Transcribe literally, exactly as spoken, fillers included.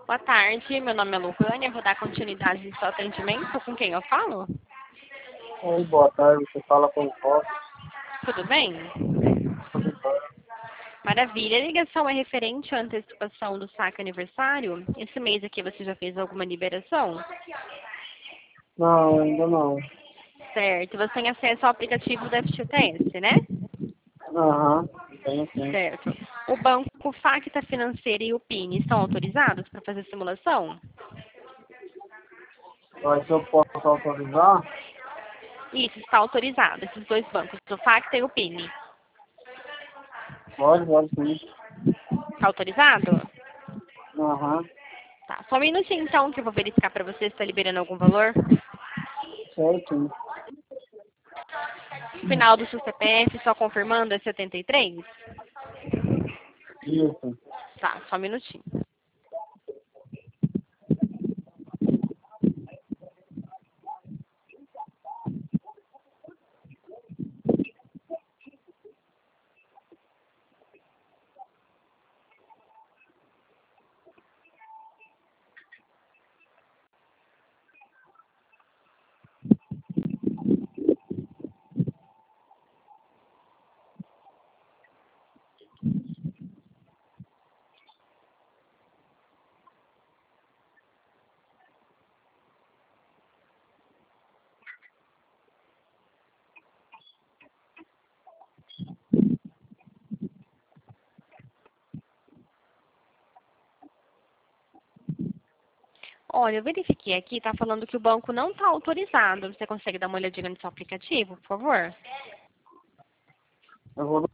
Boa tarde, meu nome é Luana, eu vou dar continuidade ao seu atendimento. Com quem eu falo? Oi, boa tarde. Você fala com o Ross. Tudo bem? Tudo bem? Maravilha. A ligação é referente à antecipação do saque aniversário. Esse mês aqui você já fez alguma liberação? Não, ainda não. Certo. Você tem acesso ao aplicativo da F G T S, né? Aham, tenho sim. Certo. O banco Facta Financeira e o P I N estão autorizados para fazer simulação? Mas se eu posso autorizar? Isso, está autorizado. Esses dois bancos, o Facta e o P I N. Pode, pode sim. Está autorizado? Aham, Tá. Só um minutinho então que eu vou verificar para você se está liberando algum valor. certo. Final do seu C P F, só confirmando, é setenta e três? Isso. Tá, só um minutinho. Olha, eu verifiquei aqui, tá falando que o banco não está autorizado. Você consegue dar uma olhadinha no seu aplicativo, por favor? Eu vou